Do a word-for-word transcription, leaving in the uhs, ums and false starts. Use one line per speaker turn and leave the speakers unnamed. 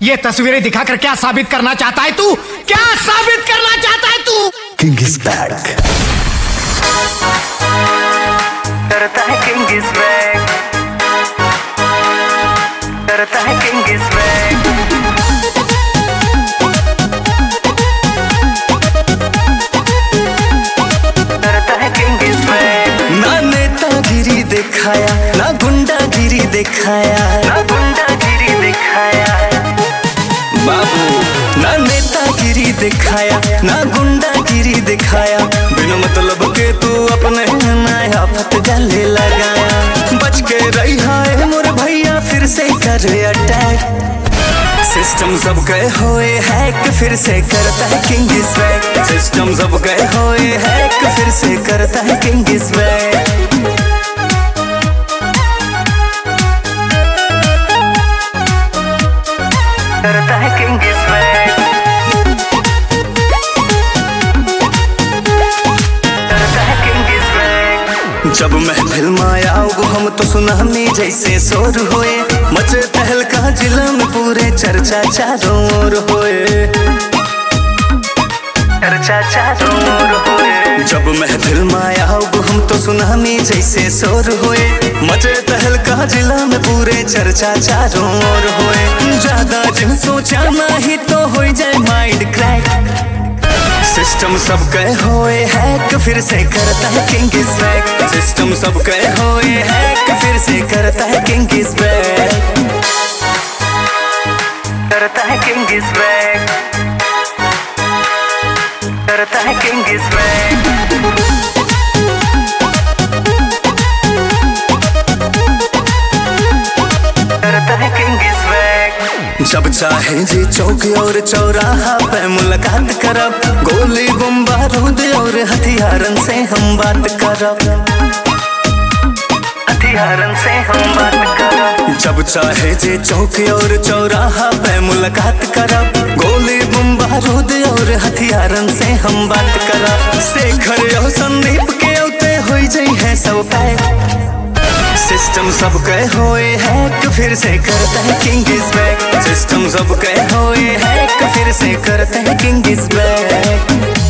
ये तस्वीरें दिखाकर क्या साबित करना चाहता है तू? क्या साबित करना चाहता है तू?
King is back.
करता है किंग इज बैक, करता है किंग इज बैक, करता है किंग इज बैक।
ना नेतागिरी दिखाया, ना गुंडागिरी दिखाया,
ना गुंडागिरी दिखाया
बाबू। ना नेतागिरी दिखाया, ना गुंडागिरी दिखाया, बिना मतलब के तू अपने नया फत गले लगाया। बच के रही है मोर भैया, फिर से कर अटैक। सिस्टम सब गए होए हैक, फिर से करता है किंग इज बैक। सिस्टम सब गए होए हैक, फिर से करता है किंग इज बैक।
करता है किंग इज बैक, करता है किंग इज बैक।
जब महफिल में आऊ हम तो सुनामी जैसे शोर होए, मचे तहलका जिला में पूरे चर्चा चारों ओर होए,
चर्चा चारों ओर होए।
जब महफिल में आऊ हम तो सुनामी जैसे शोर होए, मचे तहलका जिला में पूरे चर्चा चारों ओर होए। ज्यादा जिन सोचा नहीं तो हो जाए माइंड क्रैक। सिस्टम सब गए होए हैक, फिर से करता है किंग इज बैक। सिस्टम सब गए होए हैक, फिर से करता है किंग इज बैक।
करता है किंग इज बैक, करता है किंग इज बैक, करता है किंग इज बैक।
जब चाहे जी चौक और चौराहा पे मुलाकात करब, गोली बम बारूद और हथियारन से हम बात करब,
हथियारन से हम बात करब।
जब चाहे जी चौक और चौराहा पे मुलाकात करब, गोली बम बारूद और हथियारन से हम बात करब। शेखर और संदीप के औते हो जाई है सब पैक। सिस्टम सब गए होए हैक, फिर से करता है किंग इज बैक। सिस्टम सब गए होए हैक, फिर से करता है किंग इज बैक।